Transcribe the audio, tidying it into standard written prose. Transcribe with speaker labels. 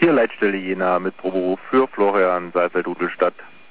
Speaker 1: Hier Leitstelle Jena mit Proberuf für Florian Saalfeld-Udelstadt.